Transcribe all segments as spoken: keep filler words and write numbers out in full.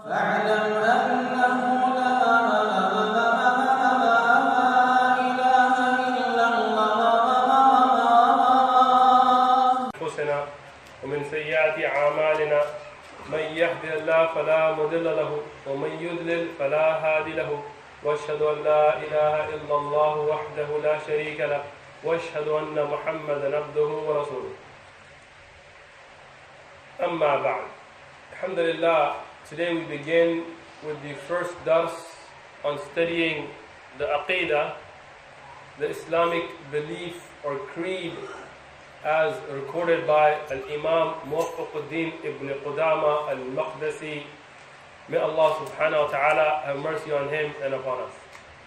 فاعلم أنه لا إله إلا الله. أنفسنا ومن سيئات أعمالنا من يهد الله فلا مضل له ومن يضلل فلا هادي له واشهد ان لا اله الا الله وحده لا شريك له واشهد ان محمدا عبده ورسوله. أما بعد. Alhamdulillah, today we begin with the first dars on studying the Aqidah, the Islamic belief or creed as recorded by Al-Imam Muwaffaquddin ibn Qudama al-Maqdisi. May Allah subhanahu wa ta'ala have mercy on him and upon us.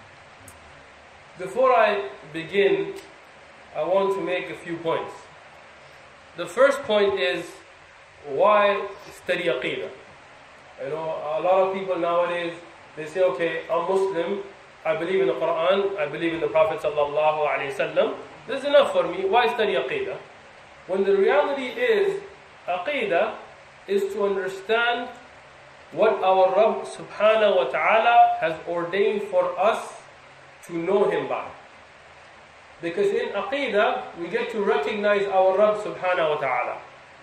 Before I begin, I want to make a few points. The first point is, why study Aqidah? You know, a lot of people nowadays, they say, okay, I'm Muslim, I believe in the Quran, I believe in the Prophet sallallahu alayhi wasallam. This is enough for me, why study Aqidah? When the reality is, Aqidah is to understand what our Rabb subhanahu wa ta'ala has ordained for us to know Him by. Because in Aqidah, we get to recognize our Rabb subhanahu wa ta'ala.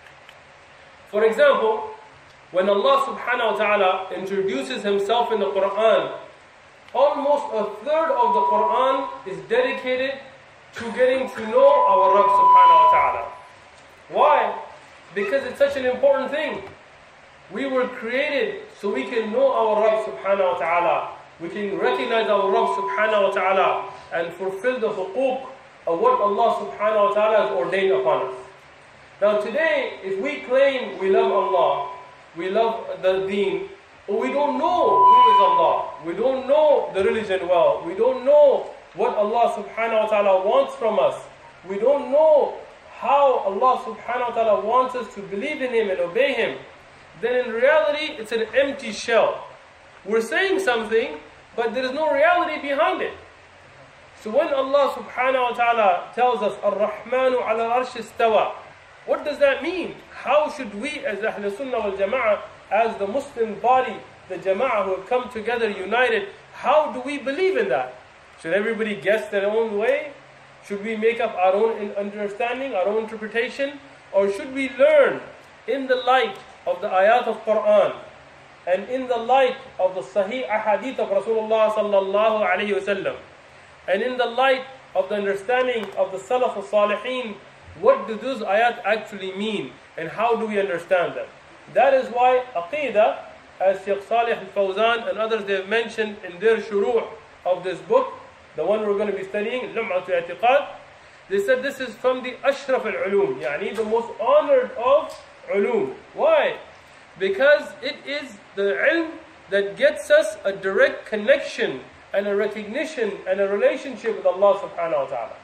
For example, when Allah subhanahu wa ta'ala introduces Himself in the Quran, almost a third of the Quran is dedicated to getting to know our Rabb subhanahu wa ta'ala. Why? Because it's such an important thing. We were created so we can know our Rabb subhanahu wa ta'ala. We can recognize our Rabb subhanahu wa ta'ala and fulfill the huquq of what Allah subhanahu wa ta'ala has ordained upon us. Now today, if we claim we love Allah, we love the deen, but we don't know who is Allah, we don't know the religion well, we don't know what Allah subhanahu wa ta'ala wants from us, we don't know how Allah subhanahu wa ta'ala wants us to believe in Him and obey Him, then in reality it's an empty shell. We're saying something, but there is no reality behind it. So when Allah subhanahu wa ta'ala tells us, Ar-Rahmanu ala al-Arsh istawa, what does that mean? How should we as Ahl Sunnah wal Jama'ah, as the Muslim body, the Jama'ah who have come together united, how do we believe in that? Should everybody guess their own way? Should we make up our own understanding, our own interpretation? Or should we learn in the light of the ayat of Quran and in the light of the Sahih Ahadith of Rasulullah sallallahu alayhi wasallam and in the light of the understanding of the Salaf al-Salihin, what do those ayat actually mean and how do we understand them? That is why Aqidah, as Shaykh Salih al-Fawzan and others they have mentioned in their shuruh of this book, the one we're going to be studying, Lum'at al-I'tiqad, they said this is from the Ashraf al-Ulum, yani the most honored of ulum. Why? Because it is the ilm that gets us a direct connection and a recognition and a relationship with Allah subhanahu wa ta'ala.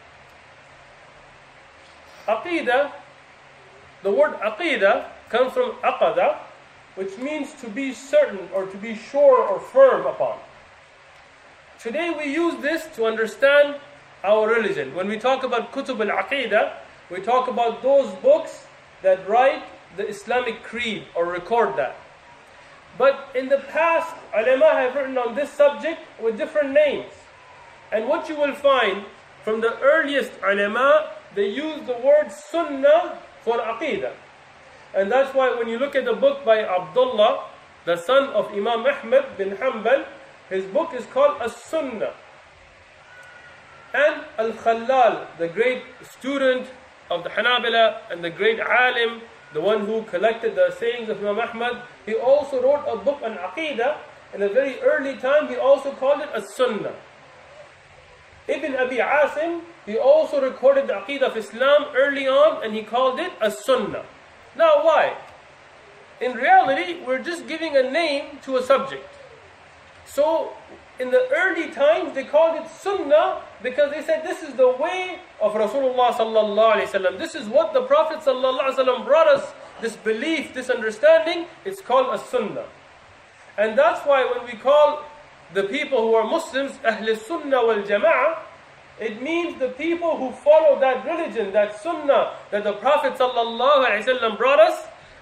Aqidah, the word Aqidah comes from Aqada, which means to be certain or to be sure or firm upon. Today we use this to understand our religion. When we talk about Kutub al-Aqidah, we talk about those books that write the Islamic creed or record that. But in the past, ulama have written on this subject with different names. And what you will find from the earliest ulama, they use the word Sunnah for Aqidah. And that's why when you look at the book by Abdullah, the son of Imam Ahmad bin Hanbal, his book is called As-Sunnah. And Al-Khallal, the great student of the Hanabila and the great alim, the one who collected the sayings of Imam Ahmad, he also wrote a book on Aqidah. In a very early time, he also called it As-Sunnah. Ibn Abi Asim, he also recorded the Aqidah of Islam early on and he called it As-Sunnah. Now why? In reality, we're just giving a name to a subject. So, in the early times, they called it Sunnah because they said this is the way of Rasulullah sallallahu alaihi wasallam. This is what the Prophet sallallahu alaihi wasallam brought us, this belief, this understanding. It's called a Sunnah. And that's why when we call the people who are Muslims Ahl Sunnah wal Jama'ah, it means the people who follow that religion, that Sunnah that the Prophet sallallahu alaihi wasallam brought us,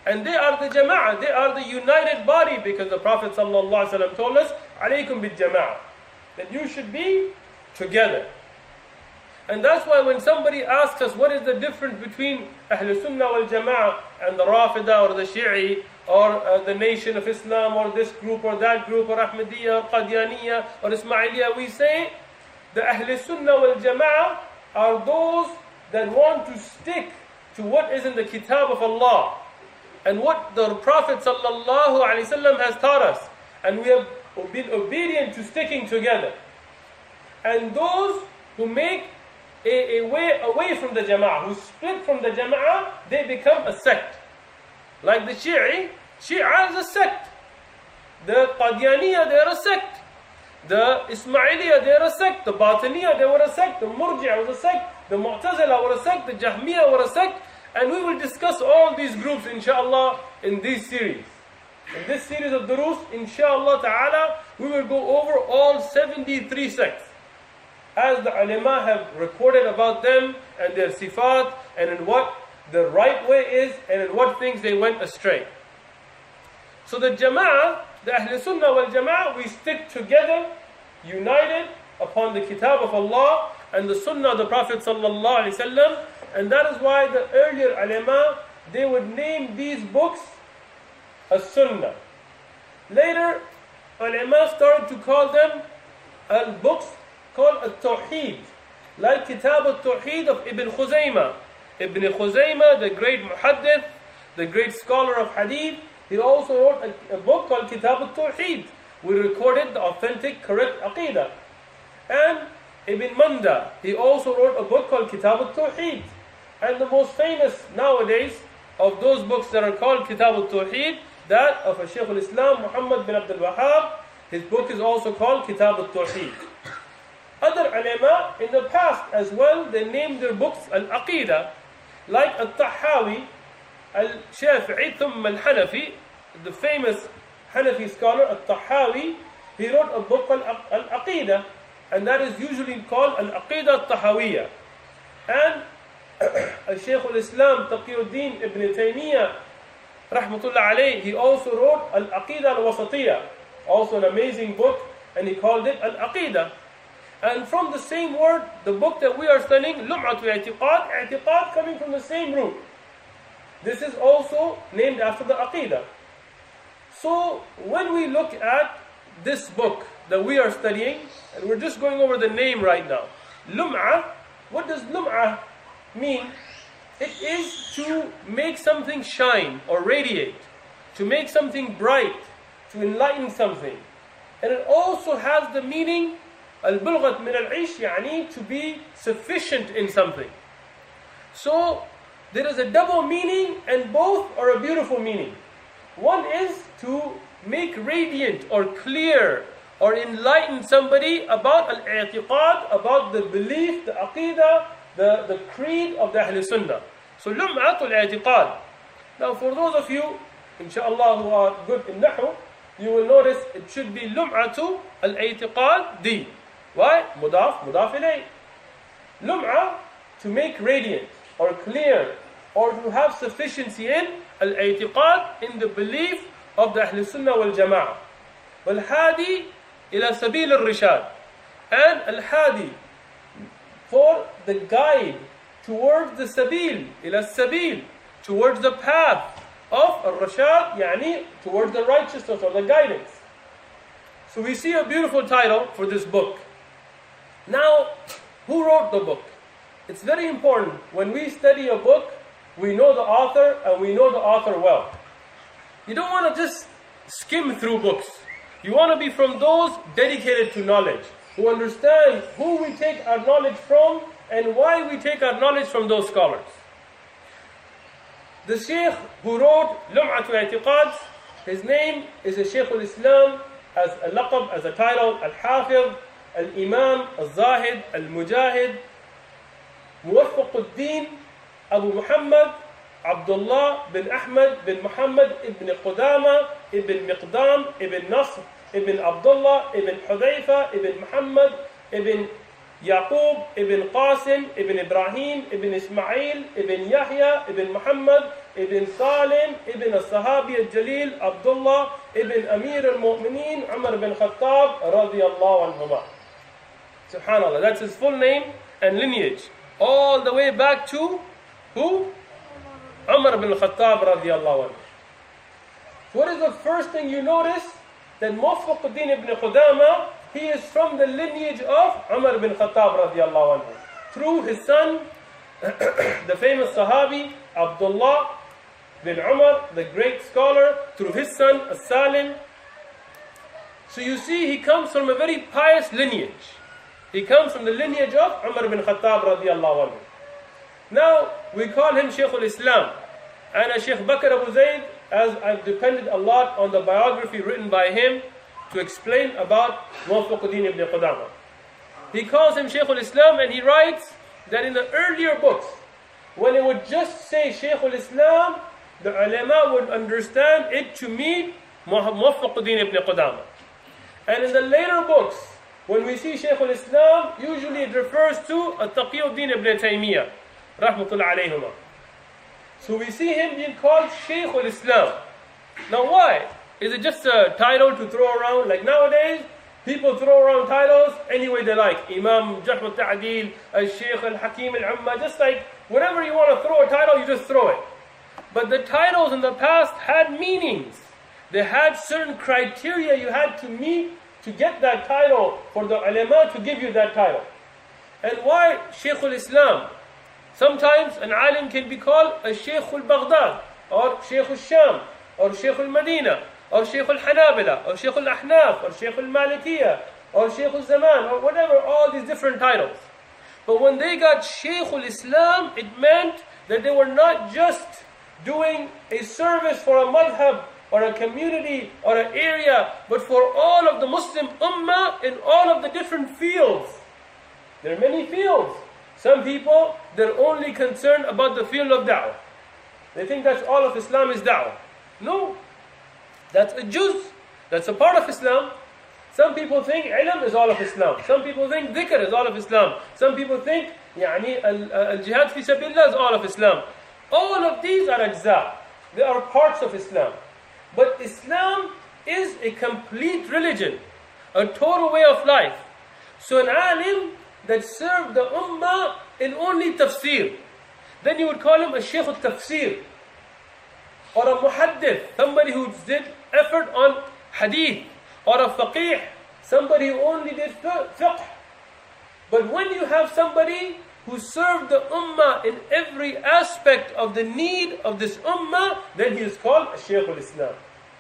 And they are the jama'ah, they are the united body, because the Prophet ﷺ told us, alaykum bil jama'ah, that you should be together. And that's why when somebody asks us what is the difference between Ahlul Sunnah wal Jama'ah and the Rafida or the Shi'i or uh, the Nation of Islam or this group or that group or Ahmadiyya or Qadianiyya or Ismailiyya, we say the Ahlul Sunnah wal Jama'ah are those that want to stick to what is in the Kitab of Allah and what the Prophet sallallahu alaihi wasallam has taught us, and we have been obedient to sticking together. And those who make a, a way away from the Jama'ah, who split from the Jama'ah, they become a sect. Like the Shi'i, Shi'a is a sect. The Qadianiyya, they are a sect. The Ismailiyya, they are a sect. The Batiniyya, they were a sect. The Murji'a was a sect. The Mu'tazila were a sect. The Jahmiyyah were a sect. And we will discuss all these groups, inshallah, in this series. In this series of durus, inshallah ta'ala, we will go over all seventy-three sects, as the ulama have recorded about them and their sifat, and in what the right way is, and in what things they went astray. So the Jama'ah, the Ahl Sunnah wal Jama'ah, we stick together, united upon the Kitab of Allah and the Sunnah of the Prophet sallallahu alaihi wasallam. And that is why the earlier ulama, they would name these books as Sunnah. Later, ulama started to call them al books called al-Tawheed, like Kitab al-Tawheed of Ibn Khuzaymah. Ibn Khuzaymah, the great muhaddith, the great scholar of hadith, he also wrote a, a book called Kitab al-Tawheed. We recorded the authentic, correct aqidah. And Ibn Manda, he also wrote a book called Kitab al-Tawheed. And the most famous nowadays of those books that are called Kitab al-Tawheed, that of Shaykh al-Islam Muhammad bin Abdul Wahhab, his book is also called Kitab al-Tawheed. Other ulama in the past as well, they named their books al-Aqidah, like al-Tahawi, al-Shafi'i, thumma al-Hanafi, the famous Hanafi scholar al-Tahawi, he wrote a book called al-Aqidah, and that is usually called al-Aqidah al-Tahawiyya. And Shaykh al-Islam Taqiyuddin ibn Taymiyyah, rahmatullah alayh, he also wrote al-Aqidah al-Wasatiyya, also an amazing book, and he called it al-Aqidah. And from the same word, the book that we are studying, Lum'atu I'tiqad, I'tiqad coming from the same root. This is also named after the Aqidah. So when we look at this book that we are studying, and we're just going over the name right now, Lum'ah, what does Lum'ah mean? It is to make something shine or radiate, to make something bright, to enlighten something. And it also has the meaning al-bulghat min al-ish, yani to be sufficient in something. So there is a double meaning, and both are a beautiful meaning. One is to make radiant or clear or enlighten somebody about al-i'tiqad, about the belief, the aqidah, the, the creed of the Ahl Sunnah. So lum'atul i'tiqad. Now for those of you, inshallah, who are good in nahu, you will notice it should be lum'atu al-i'tiqad di. Why? Mudaf, mudaf ilay. Lum'ah, to make radiant or clear or to have sufficiency in al-i'tiqad, in the belief of the Ahl Sunnah wal Jama'ah. Wal-hadi ila sabil al-rishad. And al-hadi, for the guide towards the sabil, ila sabil, towards the path of al-rashad, yani towards the righteousness or the guidance. So we see a beautiful title for this book. Now, who wrote the book? It's very important. When we study a book, we know the author, and we know the author well. You don't want to just skim through books. You want to be from those dedicated to knowledge, who understand who we take our knowledge from and why we take our knowledge from those scholars. The Shaykh who wrote Lum'atu I'tiqad, his name is a Shaykh al-Islam, as a laqab, as a title, Al-Hafiz, Al-Imam, Al-Zahid, Al-Mujahid, Muwaffaquddin, Abu Muhammad, Abdullah bin Ahmad bin Muhammad ibn Qudama, ibn Miqdam, ibn Nasr, ibn Abdullah, ibn Hudayfa, ibn Muhammad, ibn Yaqub, ibn Qasim, ibn Ibrahim, ibn Ismail, ibn Yahya, ibn Muhammad, ibn Salim, ibn al-Sahabi al-Jalil, Abdullah, ibn Amir al-Mu'mineen, Umar ibn Khattab, radiyallahu anhuma. Subhanallah, that's his full name and lineage. All the way back to, who? Umar ibn Khattab, radiyallahu anhu. What is the first thing you notice? That Muwaffaquddin ibn Qudama, he is from the lineage of Umar ibn Khattab, radiyallahu anhu. Through his son, the famous Sahabi, Abdullah bin Umar, the great scholar, through his son, As-Salim. So you see, he comes from a very pious lineage. He comes from the lineage of Umar bin Khattab, radiyallahu anhu. Now, we call him Shaykh al-Islam. And as Shaykh Bakr Abu Zayd, as I've depended a lot on the biography written by him to explain about Muwaffaquddin ibn Qudama. He calls him Shaykh al-Islam, and he writes that in the earlier books, when it would just say Shaykh al-Islam, the ulama would understand it to mean Muwaffaquddin ibn Qudama. And in the later books, when we see Shaykh al-Islam, usually it refers to Taqiyuddin ibn Taymiyyah, rahmatullah alayhuma. So we see him being called Shaykh al-Islam. Now why? Is it just a title to throw around? Like nowadays, people throw around titles any way they like. Imam Jarh al-Ta'dil, al-Shaykh al-Hakim al-Umma, just like whenever you want to throw a title, you just throw it. But the titles in the past had meanings. They had certain criteria you had to meet to get that title, for the ulama to give you that title. And why Shaykh al-Islam? Sometimes an alim can be called a Shaykh al-Baghdad, or Shaykh al-Sham, or Shaykh al-Madina, or Shaykh al-Hanabila, or Shaykh al-Ahnaf, or Shaykh al-Malikiyah, or Shaykh al-Zaman, or whatever, all these different titles. But when they got Shaykh al-Islam, it meant that they were not just doing a service for a madhab, or a community, or an area, but for all of the Muslim ummah in all of the different fields. There are many fields. Some people, they're only concerned about the field of da'wah. They think that's all of Islam is da'wah. No. That's a juz. That's a part of Islam. Some people think ilm is all of Islam. Some people think dhikr is all of Islam. Some people think يعني al-jihad fi sabilillah is all of Islam. All of these are ajza. They are parts of Islam. But Islam is a complete religion, a total way of life. So an alim that served the ummah in only tafsir, then you would call him a Shaykh al-Tafsir, or a muhaddith, somebody who did effort on hadith, or a faqih, somebody who only did fiqh. But when you have somebody who served the ummah in every aspect of the need of this ummah, then he is called a Shaykh al-Islam.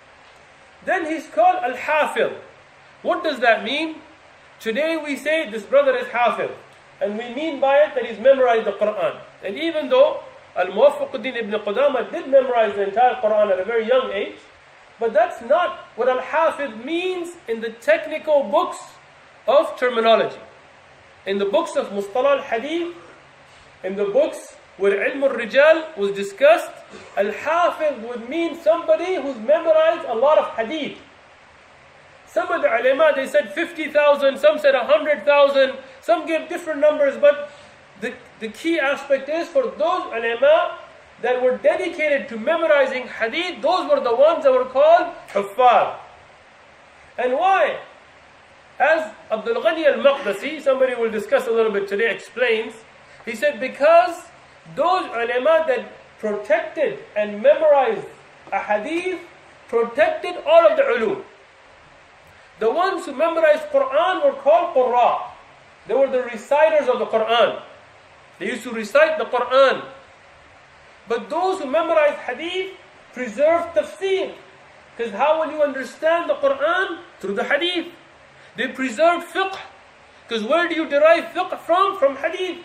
Then he's called al-Hafiz. What does that mean? Today we say this brother is Hafiz, and we mean by it that he's memorized the Quran. And even though Al-Muwaffaquddin ibn Qudama did memorize the entire Quran at a very young age, but that's not what Al-Hafiz means in the technical books of terminology. In the books of Mustalah al-Hadith, in the books where Ilm al-Rijal was discussed, Al-Hafiz would mean somebody who's memorized a lot of hadith. Some of the ulama, they said fifty thousand, some said one hundred thousand, some gave different numbers, but the, the key aspect is for those ulama that were dedicated to memorizing hadith, those were the ones that were called huffaz. And why? As Abdul Ghani al-Maqdisi, somebody will discuss a little bit today, explains, he said because those ulama that protected and memorized a hadith, protected all of the ulum. The ones who memorized Quran were called Qurra. They were the reciters of the Quran. They used to recite the Quran. But those who memorized hadith preserved tafsir. Because how will you understand the Quran? Through the hadith. They preserved fiqh. Because where do you derive fiqh from? From hadith.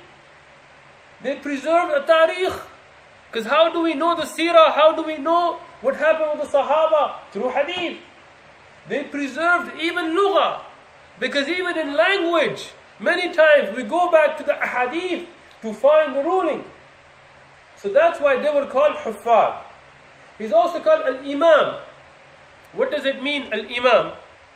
They preserved a tariq. Because how do we know the seerah? How do we know what happened with the Sahaba? Through hadith. They preserved even lugha. Because even in language, many times we go back to the ahadith to find the ruling. So that's why they were called huffaz. He's also called al-imam. What does it mean, al-imam?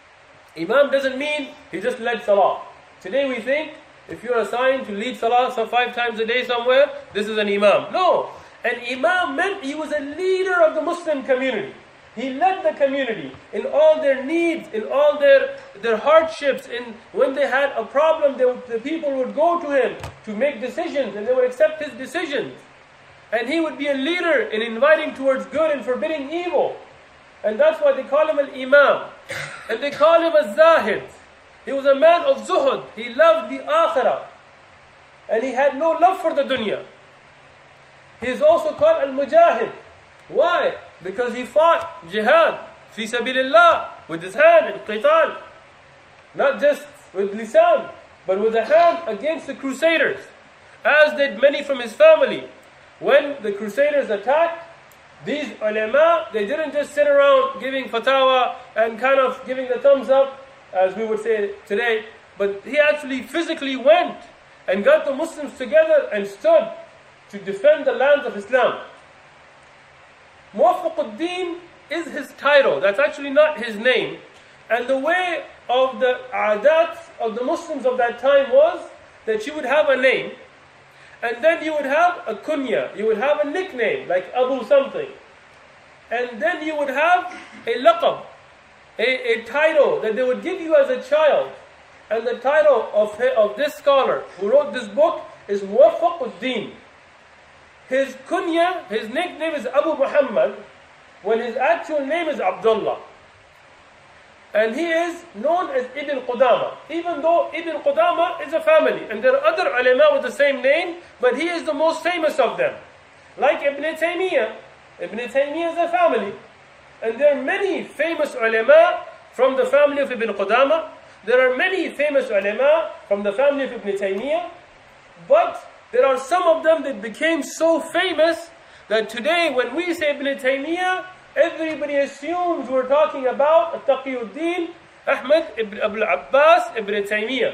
Imam doesn't mean he just led salah. Today we think if you're assigned to lead salah so five times a day somewhere, this is an imam. No. An imam meant he was a leader of the Muslim community. He led the community in all their needs, in all their, their hardships. In when they had a problem, they would, the people would go to him to make decisions, and they would accept his decisions. And he would be a leader in inviting towards good and forbidding evil. And that's why they call him an imam. And they call him a zahid. He was a man of zuhud. He loved the akhirah. And he had no love for the dunya. He is also called al-mujahid. Why? Because he fought jihad, fi sabilillah, with his hand in qital. Not just with lisan, but with a hand against the crusaders. As did many from his family. When the crusaders attacked, these ulama, they didn't just sit around giving fatwa and kind of giving the thumbs up, as we would say today, but he actually physically went and got the Muslims together and stood to defend the lands of Islam. Muwafaquddin is his title. That's actually not his name. And the way of the adat of the Muslims of that time was that you would have a name, and then you would have a kunya, you would have a nickname like Abu something, and then you would have a laqab, a, a title that they would give you as a child. And the title of, of this scholar who wrote this book is Muwafaquddin. His kunya, his nickname is Abu Muhammad, when his actual name is Abdullah. And he is known as Ibn Qudama, even though Ibn Qudama is a family. And there are other ulama with the same name, but he is the most famous of them. Like Ibn Taymiyyah. Ibn Taymiyyah is a family. And there are many famous ulama from the family of Ibn Qudama. There are many famous ulama from the family of Ibn Taymiyyah. But there are some of them that became so famous that today when we say Ibn Taymiyyah, everybody assumes we're talking about Taqiyuddin Ahmad ibn Abul Abbas ibn Taymiyyah,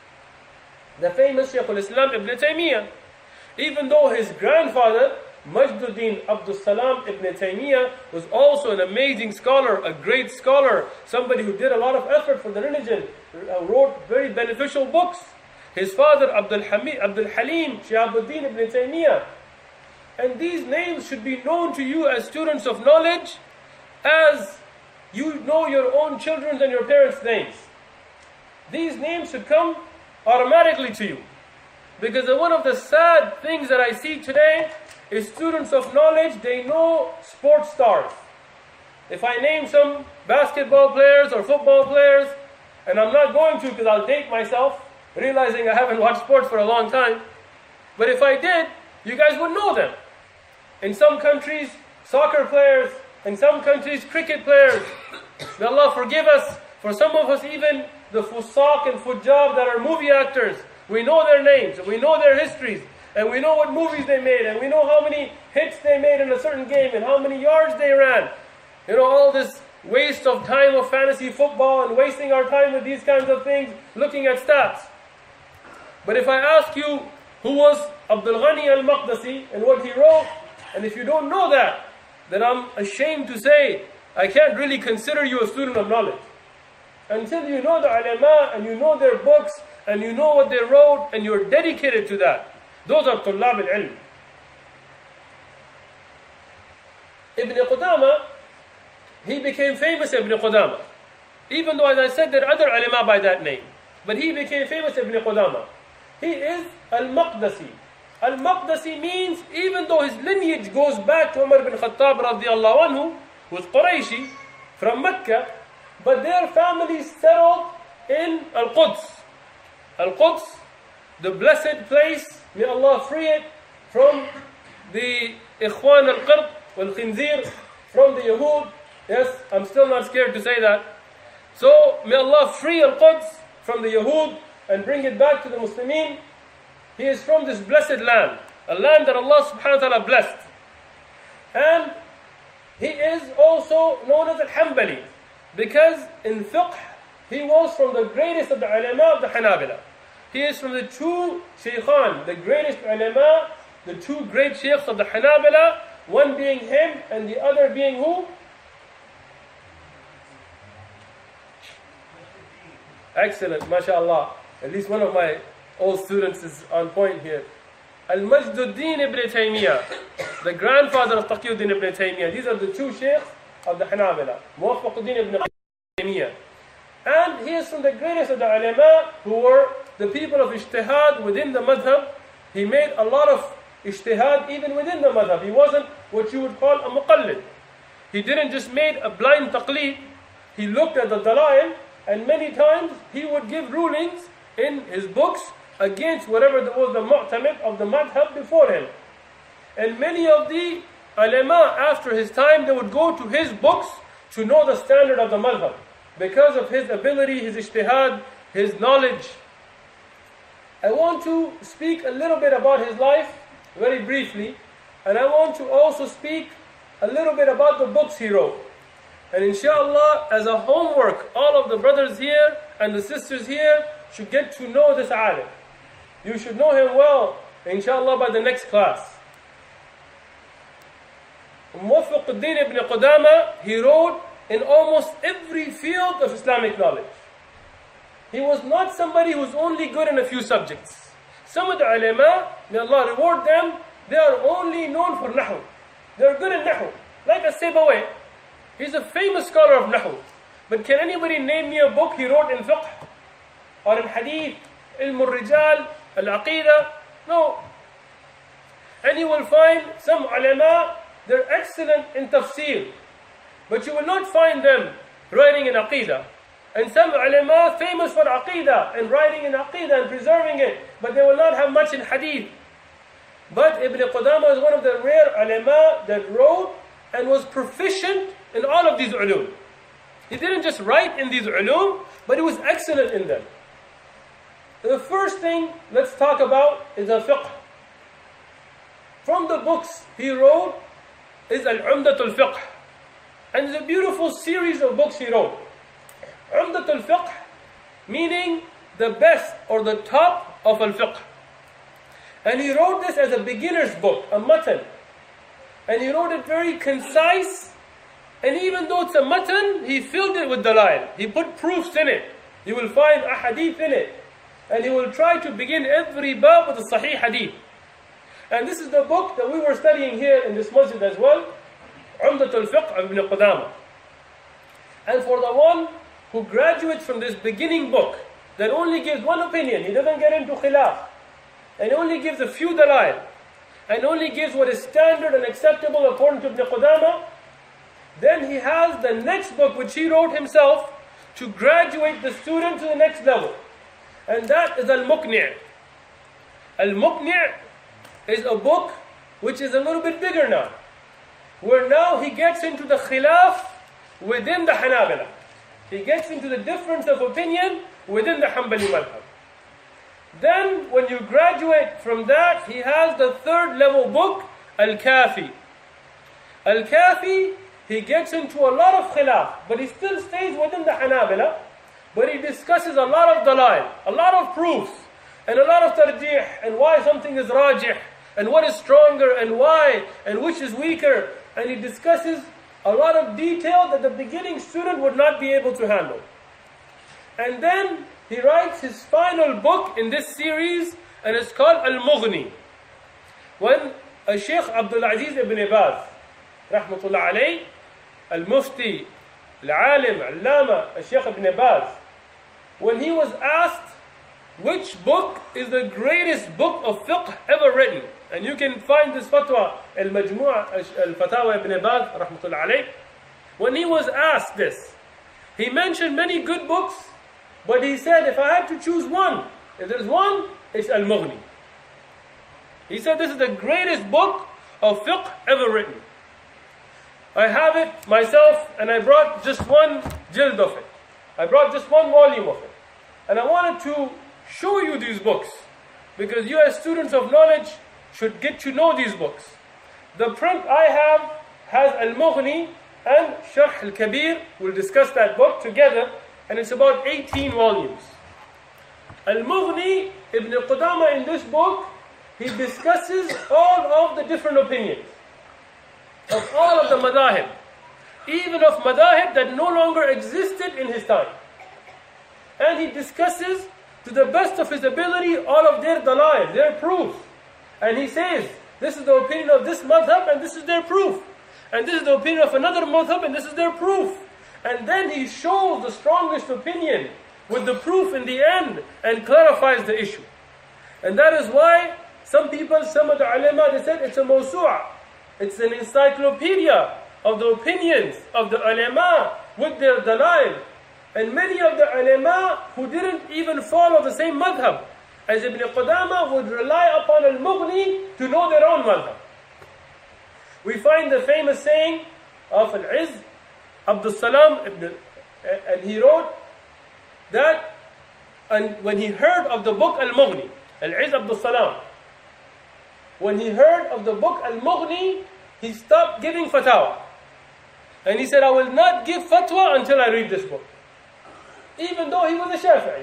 the famous Shaykh al-Islam Ibn Taymiyyah. Even though his grandfather, Majduddin Abdul Salam ibn Taymiyyah, was also an amazing scholar, a great scholar, somebody who did a lot of effort for the religion, wrote very beneficial books. His father, Abdul, Hamid, Abdul Halim Shihabuddin ibn Taymiyyah. And these names should be known to you as students of knowledge, as you know your own children's and your parents' names. These names should come automatically to you. Because one of the sad things that I see today is students of knowledge, they know sports stars. If I name some basketball players or football players, and I'm not going to because I'll date myself, realizing I haven't watched sports for a long time. But if I did, you guys would know them. In some countries, soccer players. In some countries, cricket players. May Allah forgive us. For some of us, even the fusaq and fujjar that are movie actors, we know their names, and we know their histories, and we know what movies they made, and we know how many hits they made in a certain game, and how many yards they ran. You know, all this waste of time of fantasy football, and wasting our time with these kinds of things, looking at stats. But if I ask you who was Abdul Ghani al-Maqdisi and what he wrote, and if you don't know that, then I'm ashamed to say I can't really consider you a student of knowledge. Until you know the ulama and you know their books and you know what they wrote and you're dedicated to that. Those are tullab al-ilm. Ibn Qudama, he became famous Ibn Qudama. Even though, as I said, there are other ulama by that name. But he became famous Ibn Qudama. He is al-Maqdisi. Al-Maqdisi means, even though his lineage goes back to Umar bin Khattab radiallahu anhu, who's Qurayshi, from Mecca, but their family settled in Al-Quds. Al-Quds, the blessed place, may Allah free it from the Ikhwan al-Qirb wal-Khinzir, from the Yahud. Yes, I'm still not scared to say that. So, may Allah free Al-Quds from the Yahud and bring it back to the Muslimin. He is from this blessed land, a land that Allah subhanahu wa ta'ala blessed. And he is also known as Al-Hanbali, because in fiqh, he was from the greatest of the ulama of the Hanabila. He is from the two shaykhan, the greatest ulama, the two great shaykhs of the Hanabila, one being him and the other being who? Excellent, mashallah. At least one of my old students is on point here. Al-Majduddin ibn Taymiyyah. the grandfather of Taqiyuddin ibn Taymiyyah. These are the two sheikhs of the Hanabila, Muwaffaquddin ibn Taymiyyah. And he is from the greatest of the ulama who were the people of ijtihad within the madhab. He made a lot of ijtihad even within the madhab. He wasn't what you would call a muqallid. He didn't just make a blind taqleed. He looked at the dalail, and many times he would give rulings in his books against whatever was the mu'tamid of the madhab before him. And many of the ulama after his time, they would go to his books to know the standard of the madhab because of his ability, his ijtihad, his knowledge. I want to speak a little bit about his life, very briefly, and I want to also speak a little bit about the books he wrote. And inshallah, as a homework, all of the brothers here and the sisters here should get to know this alim. You should know him well, inshallah, by the next class. Muwaffaquddin ibn Qudama, he wrote in almost every field of Islamic knowledge. He was not somebody who was only good in a few subjects. Some of the ulama, may Allah reward them, they are only known for Nahu. They are good in Nahu. Like As-Sibawayh, he's a famous scholar of Nahu. But can anybody name me a book he wrote in fiqh or in hadith, ilm al-rijal, al-aqidah? No. And you will find some ulama, they're excellent in tafsir, but you will not find them writing in aqidah. And some ulama famous for aqidah and writing in aqidah and preserving it, but they will not have much in hadith. But Ibn Qudama is one of the rare ulama that wrote and was proficient in all of these ulum. He didn't just write in these ulum, but he was excellent in them. The first thing let's talk about is the fiqh. From the books he wrote is Al-Umdatul Fiqh. And it's a beautiful series of books he wrote. Umdatul Fiqh, meaning the best or the top of Al-Fiqh. And he wrote this as a beginner's book, a matan. And he wrote it very concise. And even though it's a matan, he filled it with dalail. He put proofs in it. You will find a hadith in it. And he will try to begin every bab with a sahih hadith. And this is the book that we were studying here in this masjid as well. Umdatul Fiqh of Ibn Qudama. And for the one who graduates from this beginning book, that only gives one opinion, he doesn't get into khilaf, and only gives a few dalail, and only gives what is standard and acceptable according to Ibn Qudama, then he has the next book which he wrote himself to graduate the student to the next level. And that is Al-Muqni'. Al-Muqni' is a book which is a little bit bigger now, where now he gets into the khilaf within the Hanabila. He gets into the difference of opinion within the Hanbali madhab. Then when you graduate from that, he has the third level book, Al-Kafi. Al-Kafi, he gets into a lot of khilaf, but he still stays within the Hanabila, but he discusses a lot of dalail, a lot of proofs, and a lot of tarjih, and why something is rajih, and what is stronger, and why, and which is weaker, and he discusses a lot of detail that the beginning student would not be able to handle. And then he writes his final book in this series, and it's called Al-Mughni. When a Sheikh Abdul Aziz ibn Baz, rahmatullah alayh, Al-Mufti, Al-Alim, Al-Lama, Sheikh ibn Baz, when he was asked which book is the greatest book of fiqh ever written, and you can find this fatwa, Al-Majmu' Al-Fatawa ibn Baz, rahmatullah alayh. When he was asked this, he mentioned many good books, but he said, if I had to choose one, if there's one, it's Al-Mughni. He said, this is the greatest book of fiqh ever written. I have it myself, and I brought just one jild of it. I brought just one volume of it. And I wanted to show you these books, because you as students of knowledge should get to know these books. The print I have has Al-Mughni and Sharh Al-Kabir. We'll discuss that book together, and it's about eighteen volumes. Al-Mughni, Ibn Qudama in this book, he discusses all of the different opinions of all of the madahib, even of madahib that no longer existed in his time. And he discusses to the best of his ability all of their dalail, their proofs. And he says, this is the opinion of this madhab and this is their proof. And this is the opinion of another madhab and this is their proof. And then he shows the strongest opinion with the proof in the end and clarifies the issue. And that is why some people, some of the ulama, they said it's a mawsu'a. It's an encyclopedia of the opinions of the ulama with their dalail. And many of the ulama who didn't even follow the same madhab as Ibn Qudama would rely upon al-Mughni to know their own madhab. We find the famous saying of Al-Izz, Abdul Salam, ibn, and he wrote that, and when he heard of the book Al-Mughni, Al-Izz Abdul Salam, when he heard of the book Al-Mughni, he stopped giving fatwa. And he said, I will not give fatwa until I read this book. Even though he was a Shafi'i.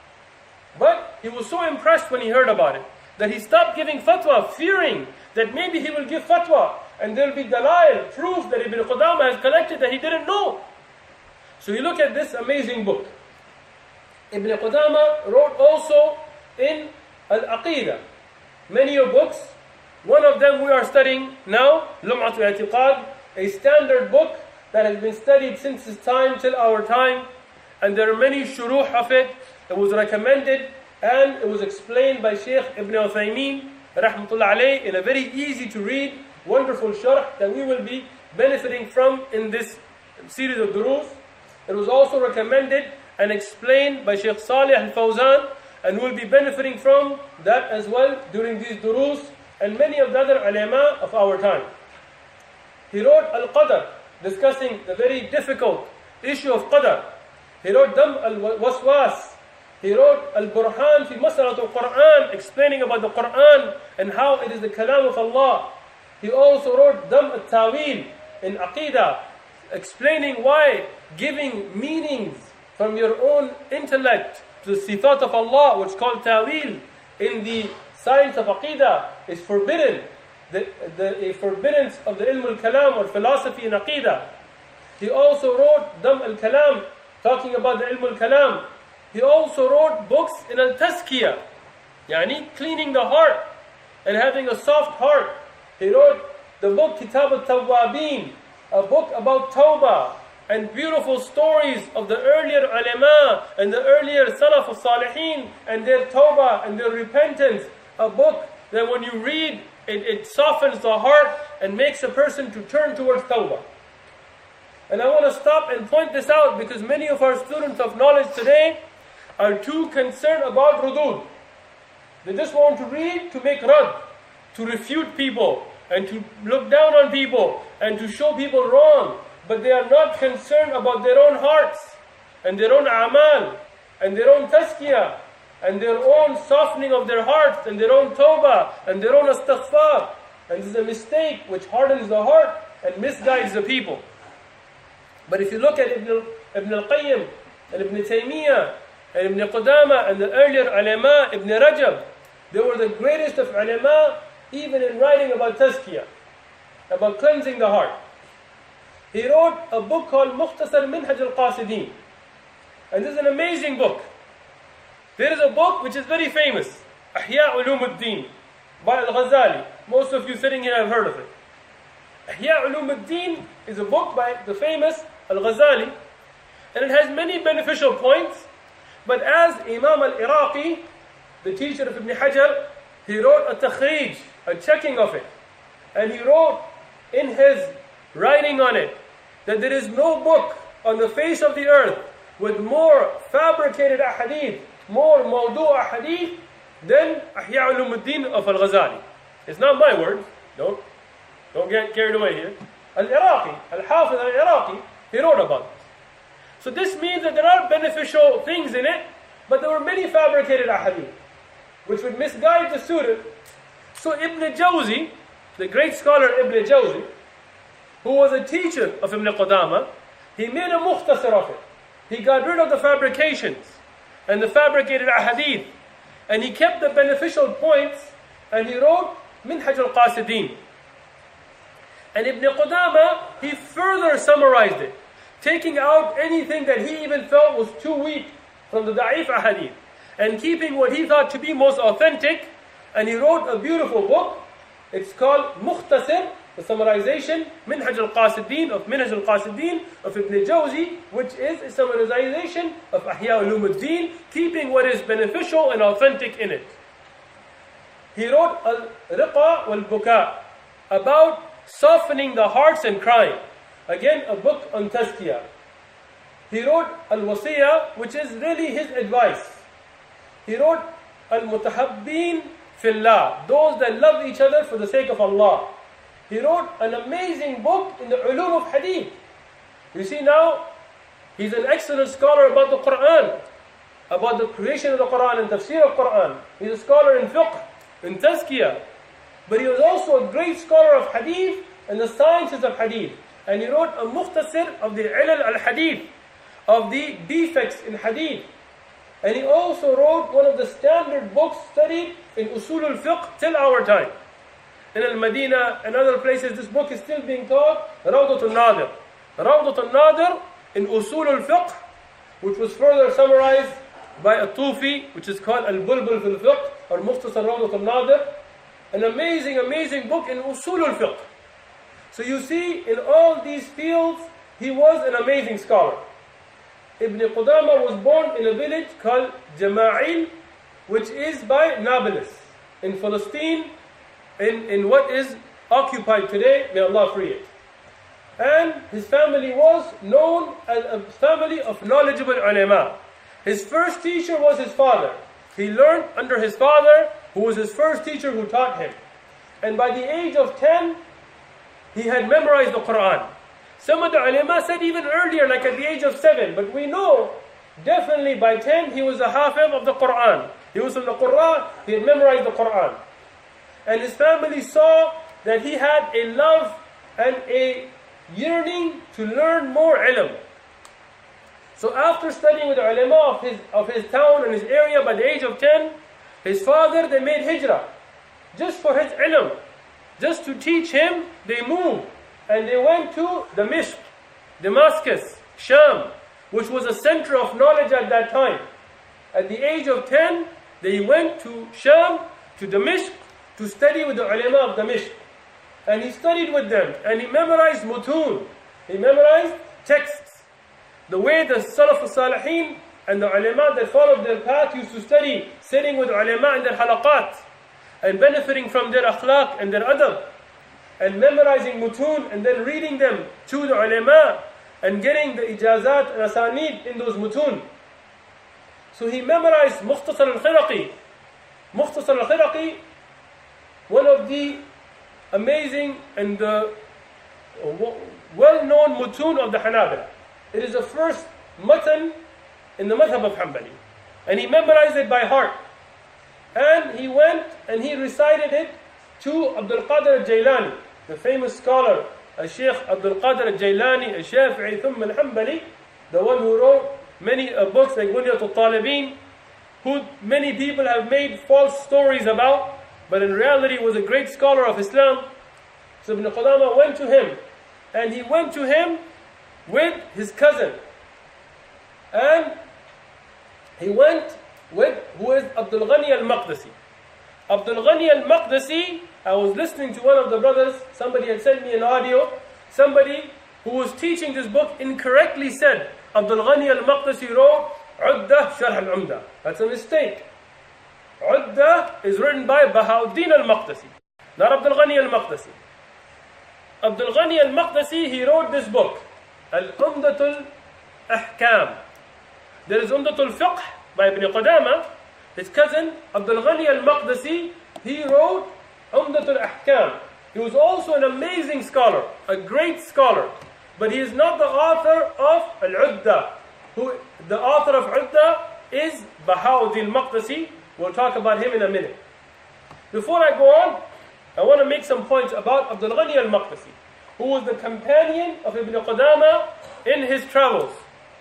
But he was so impressed when he heard about it, that he stopped giving fatwa, fearing that maybe he will give fatwa, and there will be dalail, proof that Ibn Qudama has collected that he didn't know. So you look at this amazing book. Ibn Qudama wrote also in Al-Aqidah many of books. One of them we are studying now, Lum'atu I'tiqad, a standard book that has been studied since his time till our time. And there are many shuruh of it. It was recommended and it was explained by Shaykh Ibn Uthaymeen rahmatullah alayh in a very easy to read, wonderful sharh that we will be benefiting from in this series of durus. It was also recommended and explained by Shaykh Salih al-Fawzan, and we will be benefiting from that as well during these durus and many of the other ulama of our time. He wrote Al-Qadr, discussing the very difficult issue of Qadr. He wrote Dam al-Waswas. He wrote Al-Burhan fi Mas'alat al-Quran, explaining about the Quran and how it is the kalam of Allah. He also wrote Dam al-Tawil in Aqidah, explaining why giving meanings from your own intellect to the sifat of Allah, which is called Tawil in the science of Aqidah, is forbidden. The, the forbiddance of the ilm al-kalam or philosophy in Aqidah. He also wrote Dam al-Kalam, talking about the ilm al-kalam. He also wrote books in al-Tazkiyah, yani cleaning the heart and having a soft heart. He wrote the book Kitab al-Tawwabin, a book about Tawbah and beautiful stories of the earlier ulama and the earlier salaf al-salihin and their Tawbah and their repentance. A book that when you read, it, it softens the heart and makes a person to turn towards Tawbah. And I want to stop and point this out because many of our students of knowledge today are too concerned about rudud. They just want to read to make rad, to refute people and to look down on people and to show people wrong. But they are not concerned about their own hearts and their own a'mal and their own tazkiyah and their own softening of their hearts and their own tawbah and their own astaghfar. And this is a mistake which hardens the heart and misguides the people. But if you look at Ibn, Ibn al-Qayyim and Ibn Taymiyyah and Ibn Qudama and the earlier ulama, Ibn Rajab, they were the greatest of ulama even in writing about tazkiyah, about cleansing the heart. He wrote a book called Mukhtasar Minhaj al-Qasideen. And this is an amazing book. There is a book which is very famous, Ihya Ulum al-Din, by Al-Ghazali. Most of you sitting here have heard of it. Ihya Ulum al-Din is a book by the famous Al-Ghazali, and it has many beneficial points. But as Imam al-Iraqi, the teacher of Ibn Hajar, he wrote a takhrij, a checking of it. And he wrote in his writing on it that there is no book on the face of the earth with more fabricated ahadith, more mawdu' ahadith than Ihya Ulum al-Din of Al-Ghazali. It's not my word. Don't, don't get carried away here. Al-Iraqi, Al-Hafiz al-Iraqi, he wrote about it. So this means that there are beneficial things in it, but there were many fabricated ahadith, which would misguide the student. So Ibn Jawzi, the great scholar Ibn Jawzi, who was a teacher of Ibn Qudama, he made a mukhtasar of it. He got rid of the fabrications and the fabricated ahadith, and he kept the beneficial points, and he wrote Minhaj al-Qasideen. And Ibn Qudama, he further summarized it, taking out anything that he even felt was too weak from the da'if ahadith, and keeping what he thought to be most authentic, and he wrote a beautiful book It's called Mukhtasar, the summarization, Minhaj al-Qasideen, of Minhaj al-Qasideen of Ibn Jawzi, which is a summarization of Ihya Ulumuddin, keeping what is beneficial and authentic in it. He wrote Al-Riqa wal-Buka, about softening the hearts and crying. Again, a book on Tazkiyah. He wrote Al-Wasiyah, which is really his advice. He wrote Al-Mutahabbin Fillah, those that love each other for the sake of Allah. He wrote an amazing book in the ulum of hadith. You see now, he's an excellent scholar about the Quran, about the creation of the Quran and tafsir of Quran. He's a scholar in fiqh, in tazkiyah. But he was also a great scholar of hadith and the sciences of hadith. And he wrote a mukhtasar of the ilal al-hadith, of the defects in hadith. And he also wrote one of the standard books studied in usul al-fiqh till our time. In Al-Madinah and other places, this book is still being taught, Rawdat al-Nadir. Rawdat al-Nadir in usul al-fiqh, which was further summarized by a Tufi, which is called Al-Bulbul fil fiqh, or Mukhtasar Rawdat al-Nadir. An amazing, amazing book in usul al-fiqh. So you see, in all these fields, he was an amazing scholar. Ibn Qudama was born in a village called Jama'il, which is by Nablus, in Palestine, in, in what is occupied today. May Allah free it. And his family was known as a family of knowledgeable ulama. His first teacher was his father. He learned under his father, who was his first teacher who taught him. And by the age of ten, he had memorized the Quran. Some of the ulama said even earlier, like at the age of seven. But we know, definitely by ten, he was a hafiz of the Quran. He was from the Quran, he had memorized the Quran. And his family saw that he had a love and a yearning to learn more ilm. So after studying with the ulama of his, of his town and his area by the age of ten, his father, they made hijrah. Just for his ilm. Just to teach him, they moved. And they went to Damascus, Damascus, Sham, which was a center of knowledge at that time. At the age of ten, they went to Sham, to Damascus, to study with the ulama of Damascus. And he studied with them, and he memorized mutun. He memorized texts. The way the Salaf al-Salihin and the ulama that followed their path used to study, sitting with ulama in their halaqat, and benefiting from their akhlaq and their adab, and memorizing mutun and then reading them to the ulama and getting the ijazat and asanid in those mutun. So he memorized Mukhtasar al-Khiraqi. Mukhtasar al-Khiraqi, one of the amazing and the well-known mutun of the Hanabila. It is the first matan in the madhab of Hanbali. And he memorized it by heart. And he went and he recited it to Abdul Qadir al-Jailani, the famous scholar, Shaykh Abdul Qadir al-Jailani, al-Shafi'i, thumma al-Hanbali, the one who wrote many uh, books like Bunyat al-Talibin, who many people have made false stories about, but in reality was a great scholar of Islam. So Ibn Qudama went to him, and he went to him with his cousin. And he went with, who is Abdul Ghani al-Maqdisi. Abdul Ghani al-Maqdisi, I was listening to one of the brothers, somebody had sent me an audio, somebody who was teaching this book incorrectly said, Abdul Ghani al-Maqdisi wrote, Uddah Sharh al-Umdah. That's a mistake. Uddah is written by Bahauddin al-Maqdisi, not Abdul Ghani al-Maqdisi. Abdul Ghani al-Maqdisi, he wrote this book, Al-Umdatul Ahkam. There is Umdatul Fiqh by Ibn Qudama. His cousin, Abdul Ghani al-Maqdisi, he wrote Umdatul Ahkam. He was also an amazing scholar, a great scholar. But he is not the author of Al-Uddah. Who, the author of Uddah is Bahauddin al-Maqdisi. We'll talk about him in a minute. Before I go on, I want to make some points about Abdul Ghani al-Maqdisi, who was the companion of Ibn Qudama in his travels.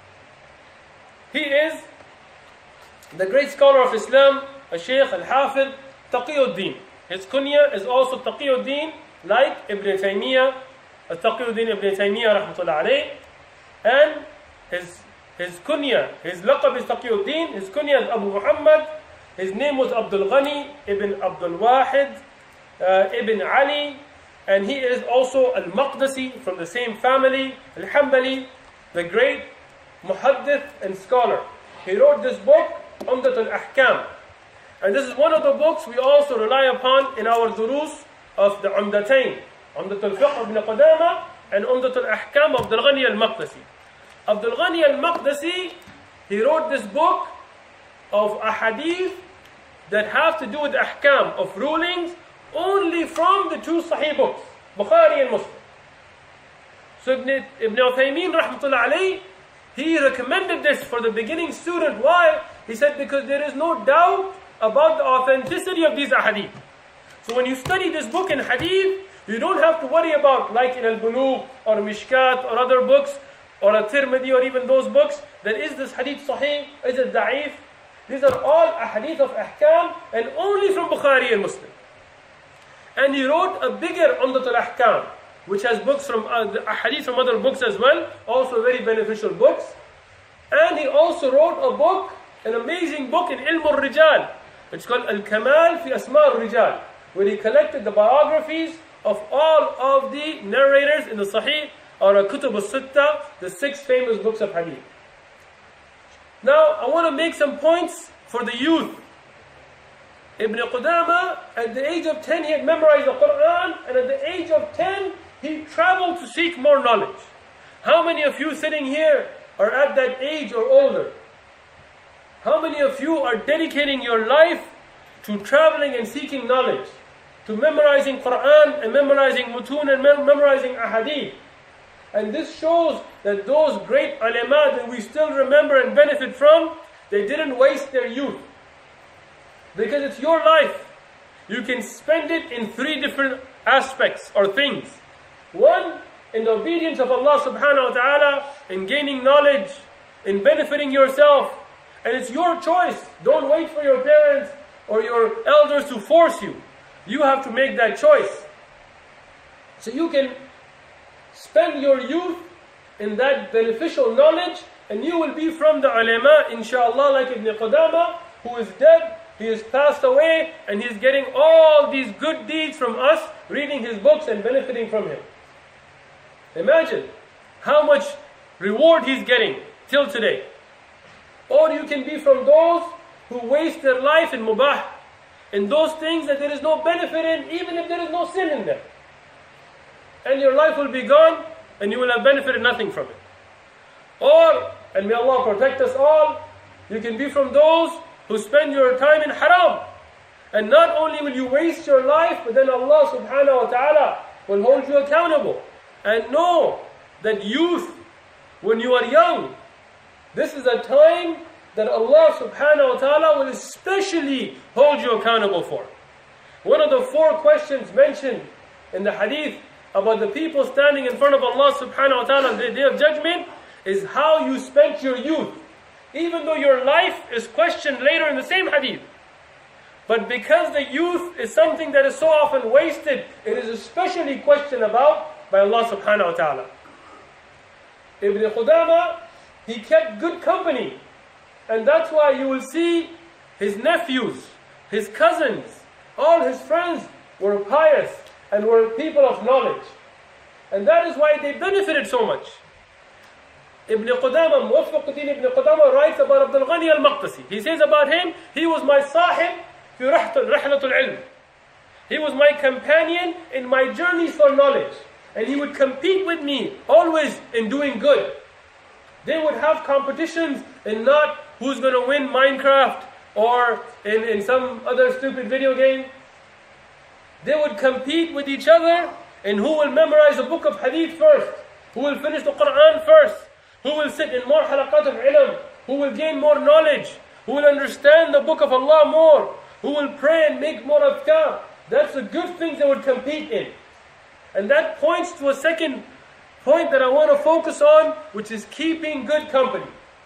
He is the great scholar of Islam, Shaykh al-Hafid Taqiyuddin. His kunya is also Taqiyuddin, like Ibn Taymiyyah, Taqiyuddin Ibn Taymiyyah rahmatullah alayh. And his, his kunya, his laqab is Taqiyuddin, his kunya is Abu Muhammad. His name was Abdul Ghani ibn Abdul Wahid uh, Ibn Ali, and he is also Al-Maqdisi from the same family, Al-Hanbali, the great muhaddith and scholar. He wrote this book, Umdat al-Ahkam. And this is one of the books we also rely upon in our durus of the Umdatain, Umdat al-Fiqh ibn Qudama and Umdat al-Ahkam of Abdul Ghani al-Maqdisi. Abdul Ghani al-Maqdisi, he wrote this book of ahadith that have to do with ahkam, of rulings, only from the two Sahih books, Bukhari and Muslim. So Ibn, Ibn Uthaymeen rahmatullah alayhi, he recommended this for the beginning student. Why? He said because there is no doubt about the authenticity of these ahadith. So when you study this book in hadith, you don't have to worry about, like in Al-Bulugh or Mishkat or other books, or At-Tirmidhi or even those books, that is this hadith sahih, is it da'if? These are all ahadith of ahkam and only from Bukhari and Muslim. And he wrote a bigger Umdat al-Ahkam, which has books from uh, the ahadith from other books as well, also very beneficial books. And he also wrote a book, an amazing book in Ilm al-Rijal. It's called Al-Kamal fi Asma al-Rijal, where he collected the biographies of all of the narrators in the Sahih or Kutub al-Sitta, the six famous books of hadith. Now, I want to make some points for the youth. Ibn Qudama, at the age of ten, he had memorized the Quran, and at the age of ten, he traveled to seek more knowledge. How many of you sitting here are at that age or older? How many of you are dedicating your life to traveling and seeking knowledge, to memorizing Quran and memorizing mutun and mem- memorizing ahadith? And this shows that those great ulama that we still remember and benefit from, they didn't waste their youth. Because it's your life. You can spend it in three different aspects or things. One, in the obedience of Allah subhanahu wa ta'ala, in gaining knowledge, in benefiting yourself. And it's your choice. Don't wait for your parents or your elders to force you. You have to make that choice. So you can spend your youth in that beneficial knowledge, and you will be from the ulama, inshallah, like Ibn Qudama, who is dead, he has passed away, and he's getting all these good deeds from us, reading his books and benefiting from him. Imagine how much reward he's getting till today. Or you can be from those who waste their life in mubah, in those things that there is no benefit in, even if there is no sin in them. And your life will be gone, and you will have benefited nothing from it. Or, and may Allah protect us all, you can be from those who spend your time in haram. And not only will you waste your life, but then Allah subhanahu wa ta'ala will hold you accountable. And know that youth, when you are young, this is a time that Allah subhanahu wa ta'ala will especially hold you accountable for. One of the four questions mentioned in the hadith about the people standing in front of Allah subhanahu wa ta'ala on the day of judgment is how you spent your youth. Even though your life is questioned later in the same hadith. But because the youth is something that is so often wasted, it is especially questioned about by Allah subhanahu wa ta'ala. Ibn Qudama, he kept good company. And that's why you will see his nephews, his cousins, all his friends were pious and were people of knowledge. And that is why they benefited so much. Ibn Qudama, Muwaffaquddin Ibn Qudama writes about Abdul Ghani al-Maqdisi. He says about him, he was my sahib fi rihlatul ilm. He was my companion in my journeys for knowledge. And he would compete with me always in doing good. They would have competitions in not who's going to win Minecraft or in, in some other stupid video game. They would compete with each other in who will memorize the book of hadith first, who will finish the Quran first, who will sit in more halaqat of ilm, who will gain more knowledge, who will understand the book of Allah more, who will pray and make more adhkar. That's the good things they would compete in. And that points to a second point that I want to focus on, which is keeping good company.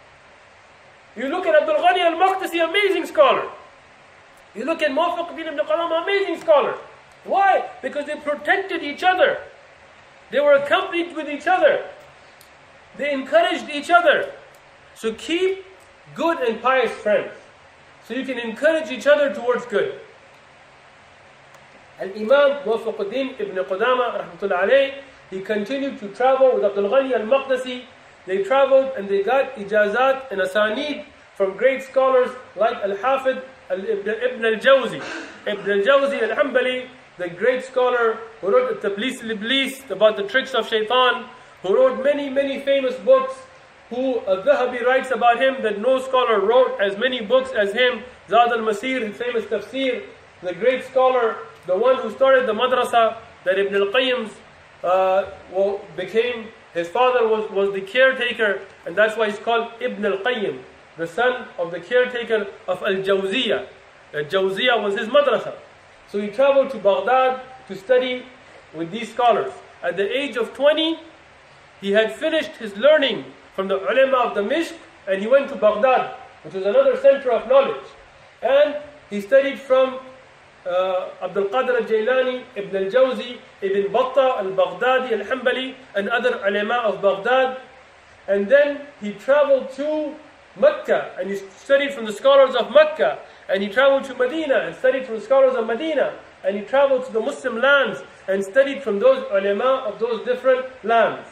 You look at Abdul Ghani al-Maqdisi, amazing scholar. You look at Muwaffaquddin Ibn Qudama, amazing scholar. Why? Because they protected each other. They were accompanied with each other. They encouraged each other. So keep good and pious friends, so you can encourage each other towards good. Al-Imam Muwafaquddin ibn Qudama, rahmatullah alayh, he continued to travel with Abdul Ghani al-Maqdisi. They traveled and they got ijazat and asanid from great scholars like Al-Hafid Ibn al-Jawzi. Ibn al-Jawzi al-Hanbali, the great scholar who wrote Tablis al-Iblis, about the tricks of shaitan, who wrote many, many famous books, who Al-Dhahabi writes about him that no scholar wrote as many books as him. Zad al-Masir, his famous tafsir, the great scholar, the one who started the madrasa that Ibn al-Qayyim's uh, well, became, his father was, was the caretaker, and that's why he's called Ibn al-Qayyim, the son of the caretaker of Al-Jawziyah. Al-Jawziyah was his madrasa. So he traveled to Baghdad to study with these scholars. At the age of twenty, he had finished his learning from the ulama of Damashq, and he went to Baghdad, which was another center of knowledge. And he studied from uh, Abdul Qadir al-Jailani, Ibn al-Jawzi, Ibn Battah al-Baghdadi al-Hanbali, and other ulama of Baghdad. And then he traveled to Mecca, and he studied from the scholars of Mecca. And he traveled to Medina and studied from the scholars of Medina. And he traveled to the Muslim lands and studied from those ulama of those different lands.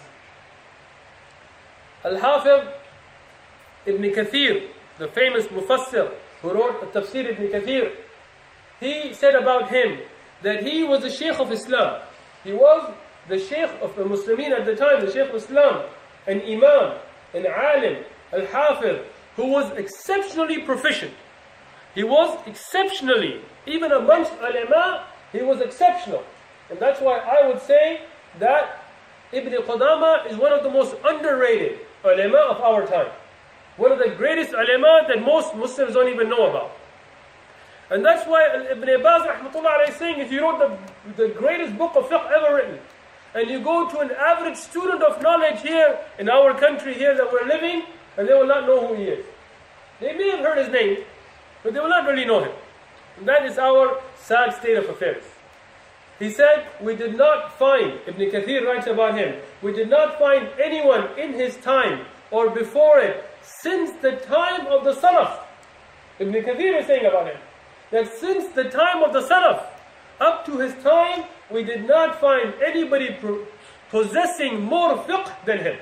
Al-Hafidh Ibn Kathir, the famous Mufassir who wrote the Tafsir Ibn Kathir, he said about him that he was the Shaykh of Islam. He was the Shaykh of the Muslimin at the time, the Shaykh of Islam, an Imam, an Alim, Al-Hafidh, who was exceptionally proficient. He was exceptionally, even amongst ulama, he was exceptional. And that's why I would say that Ibn Qudama is one of the most underrated ulama of our time. One of the greatest ulama that most Muslims don't even know about. And that's why Ibn Abbas rahmatullah alayhi is saying, if you wrote the, the greatest book of fiqh ever written, and you go to an average student of knowledge here in our country here that we're living, and they will not know who he is. They may have heard his name, but they will not really know him. And that is our sad state of affairs. He said, we did not find, Ibn Kathir writes about him, we did not find anyone in his time or before it since the time of the Salaf. Ibn Kathir is saying about him, that since the time of the Salaf, up to his time, we did not find anybody possessing more fiqh than him.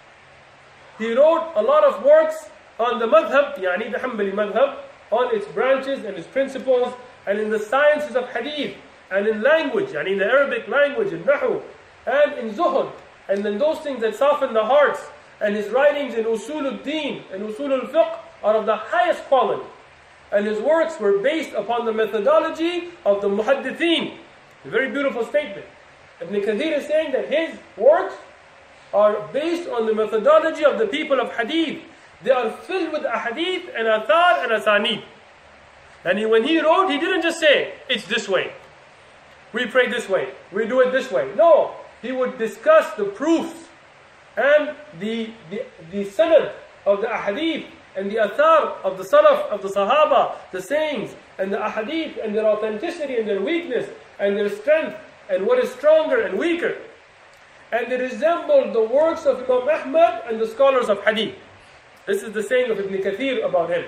He wrote a lot of works on the madhab, yani the Hanbali madhab, on its branches and its principles, and in the sciences of hadith, and in language, and in the Arabic language, in nahu, and in zuhud, and in those things that soften the hearts. And his writings in usul al-din and usul al-fiqh are of the highest quality. And his works were based upon the methodology of the muhaddithin. A very beautiful statement. Ibn Kathir is saying that his works are based on the methodology of the people of hadith. They are filled with ahadith and athar and asanid. And he, when he wrote, he didn't just say, it's this way. We pray this way. We do it this way. No. He would discuss the proofs and the, the, the sanad of the ahadith and the athar of the salaf, of the sahaba, the sayings and the ahadith and their authenticity and their weakness and their strength and what is stronger and weaker. And they resemble the works of Imam Ahmad and the scholars of hadith. This is the saying of Ibn Kathir about him.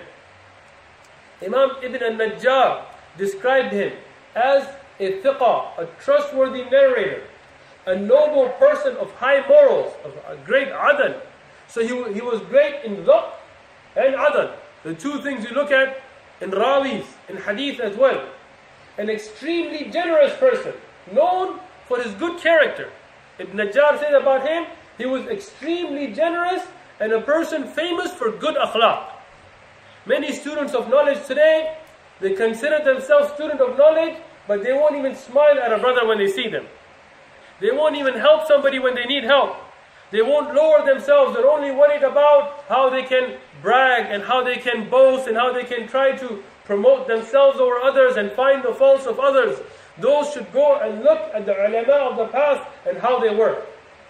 Imam Ibn al-Najjar described him as a thiqah, a trustworthy narrator, a noble person of high morals, of a great adl. So he, he was great in dhabt and adl, the two things you look at in rawis, in hadith as well. An extremely generous person, known for his good character. Ibn Najjar said about him, he was extremely generous and a person famous for good akhlaq. Many students of knowledge today, they consider themselves students of knowledge, but they won't even smile at a brother when they see them. They won't even help somebody when they need help. They won't lower themselves. They're only worried about how they can brag and how they can boast and how they can try to promote themselves over others and find the faults of others. Those should go and look at the ulama of the past and how they were.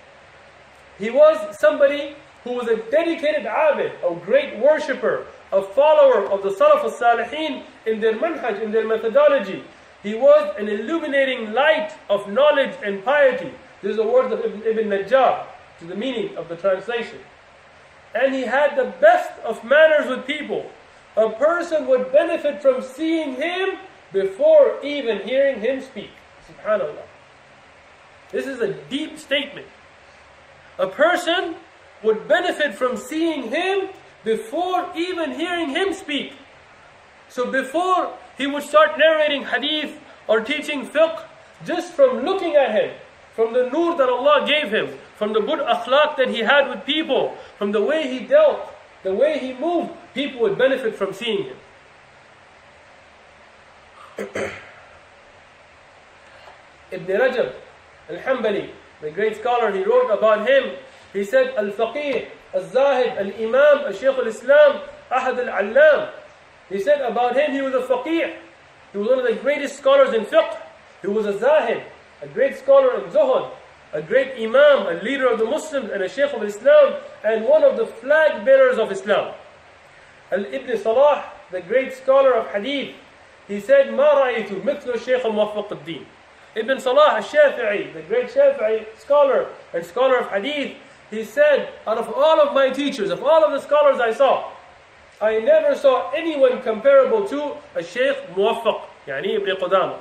He was somebody who was a dedicated abid, a great worshipper, a follower of the Salaf al-Salihin in their manhaj, in their methodology. He was an illuminating light of knowledge and piety. This is the words of Ibn, Ibn Najjar, to the meaning of the translation. And he had the best of manners with people. A person would benefit from seeing him before even hearing him speak. Subhanallah. This is a deep statement. A person would benefit from seeing him before even hearing him speak. So before he would start narrating hadith or teaching fiqh, just from looking at him, from the nur that Allah gave him, from the good akhlaq that he had with people, from the way he dealt, the way he moved, people would benefit from seeing him. Ibn Rajab al-Hanbali, the great scholar, he wrote about him. He said, Al-Faqih, Al-Zahid, Al-Imam, Al-Shaykh Al-Islam, Ahad Al-Allam. He said about him, he was a faqih. He was one of the greatest scholars in fiqh. He was a zahid, a great scholar in zuhud, a great imam, a leader of the Muslims, and a Shaykh of Islam, and one of the flag bearers of Islam. Al-Ibn Salah, the great scholar of hadith, he said, مَا رَأَيْتُ مِثْلُ الشَّيْخ الْمُوَفَّقِ الدِّينِ. Ibn Salah al-Shafi'i, the great Shafi'i scholar and scholar of hadith, he said, out of all of my teachers, of all of the scholars I saw, I never saw anyone comparable to a Shaykh Muwaffaq, yani Ibn Qudama.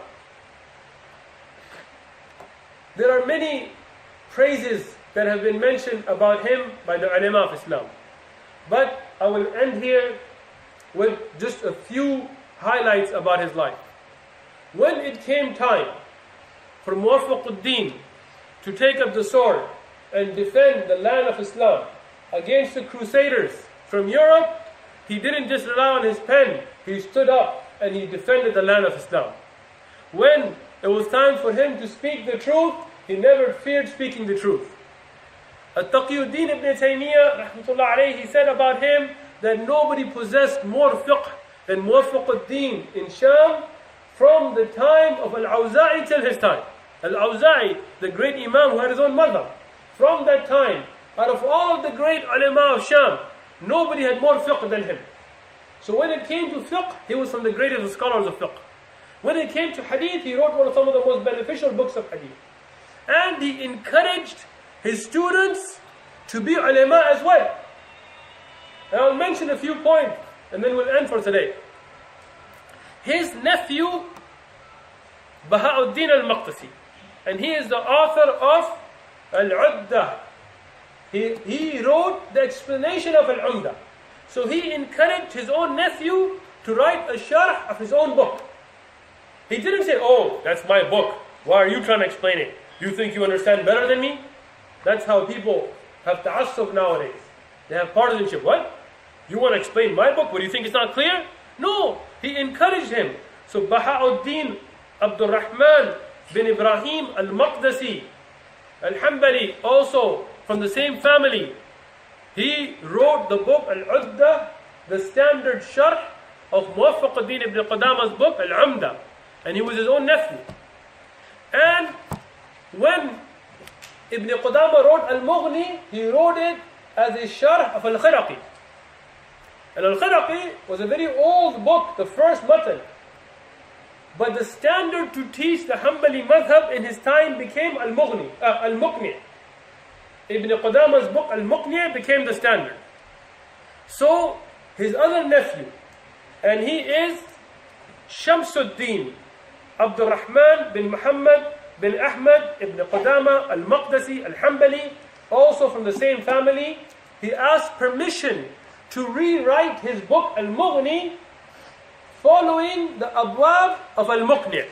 There are many praises that have been mentioned about him by the ulama of Islam. But I will end here with just a few highlights about his life. When it came time for Muwaffaq-ud-Din to take up the sword and defend the land of Islam against the Crusaders from Europe, he didn't just rely on his pen. He stood up and he defended the land of Islam. When it was time for him to speak the truth, he never feared speaking the truth. At-Taqiyuddin ibn Taymiyyah, rahmatullah alayhi, he said about him that nobody possessed more fiqh than Muwaffaq-ud-Din in Sham from the time of Al-Awza'i till his time. Al-Awza'i, the great imam who had his own madhab, from that time, out of all of the great ulama of Sham, nobody had more fiqh than him. So when it came to fiqh, he was from the greatest scholars of fiqh. When it came to hadith, he wrote one of some of the most beneficial books of hadith. And he encouraged his students to be ulama as well. And I'll mention a few points, and then we'll end for today. His nephew, Baha'uddin al-Maqdisi, and he is the author of Al-Uddah. He, he wrote the explanation of Al-Umdah. So he encouraged his own nephew to write a sharh of his own book. He didn't say, oh, that's my book. Why are you trying to explain it? You think you understand better than me? That's how people have ta'assub nowadays. They have partisanship. What? You want to explain my book? What, do you think it's not clear? No. He encouraged him. So Baha'uddin Abdul Rahman bin Ibrahim al-Maqdisi al-Hanbali, also from the same family, he wrote the book Al-Uddah, the standard sharh of Muwaffaq-ud-Din ibn Qudama's book Al-Umdah. And he was his own nephew. And when Ibn Qudama wrote Al-Mughni, he wrote it as a sharh of Al-Khiraqi. And Al-Khiraqi was a very old book, the first matan. But the standard to teach the Hanbali madhab in his time became Al-Mughni, uh, Al-Muqni. Ibn Qudama's book Al-Muqni became the standard. So his other nephew, and he is Shamsuddin Abdul Rahman bin Muhammad bin Ahmad ibn Qudama al-Maqdisi al-Hanbali, also from the same family, he asked permission to rewrite his book Al-Mughni following the abwab of Al-Muqni'.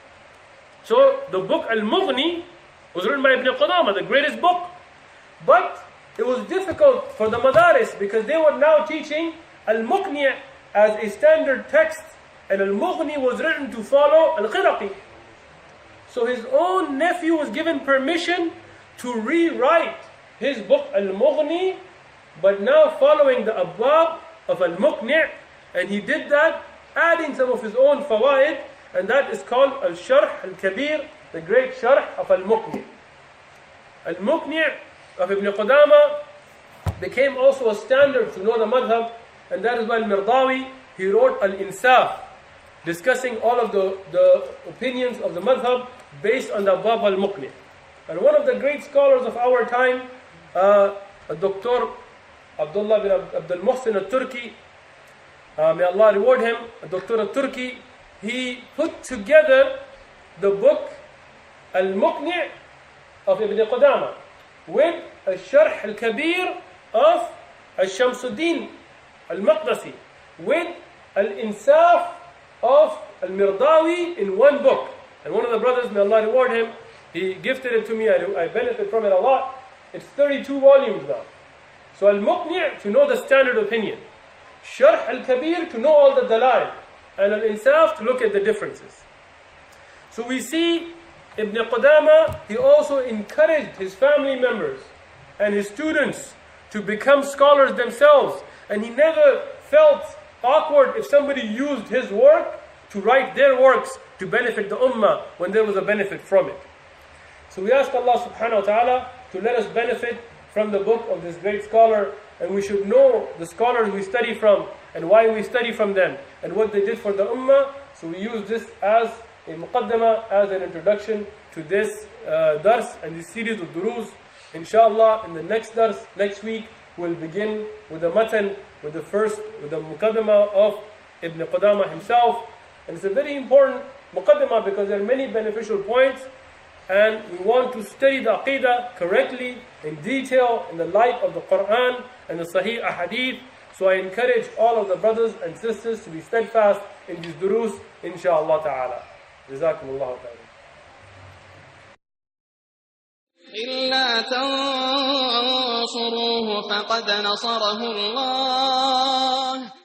So the book Al-Mughni was written by Ibn Qudama, the greatest book. But it was difficult for the madaris because they were now teaching Al-Muqni' as a standard text, and Al-Mughni was written to follow Al-Khiraqi. So his own nephew was given permission to rewrite his book Al-Mughni, but now following the abwab of Al-Muqni', and he did that adding some of his own fawaid, and that is called Al-Sharh Al-Kabir, the great sharh of Al-Muqni'. Al-Muqni' of Ibn Qudama became also a standard to know the madhab, and that is why Al-Mirdawi, he wrote Al-Insaf, discussing all of the, the opinions of the madhab based on the abwab Al-Muqni'. And one of the great scholars of our time, uh, Doctor Abdullah bin Abdul Muhsin al-Turki, uh, may Allah reward him, Doctor al-Turki, he put together the book Al-Muqni' of Ibn Qudama, with Al-Sharh Al-Kabir of Al-Shamsuddin Al-Maqdisi, with Al-Insaf of Al-Mirdawi in one book. And one of the brothers, may Allah reward him, he gifted it to me, I, I benefit from it a lot. It's thirty-two volumes now. So Al-Muqni' to know the standard opinion, Sharh Al-Kabir to know all the dalail, and Al-Insaf to look at the differences. So we see Ibn Qudama, he also encouraged his family members and his students to become scholars themselves, and he never felt awkward if somebody used his work to write their works to benefit the ummah when there was a benefit from it. So we ask Allah subhanahu wa ta'ala to let us benefit from the book of this great scholar, and we should know the scholars we study from and why we study from them and what they did for the ummah. So we use this as a muqaddamah, as an introduction to this uh, dars and this series of durus. Inshallah, in the next dars, next week, we'll begin with the matan, with the first, with the muqaddamah of Ibn Qudama himself. And it's a very important muqaddamah because there are many beneficial points, and we want to study the aqidah correctly, in detail, in the light of the Quran and the Sahih Ahadith. So I encourage all of the brothers and sisters to be steadfast in these durus, inshaAllah ta'ala. Jazakumullahu ta'ala. إلا تنصروه فقد نصره الله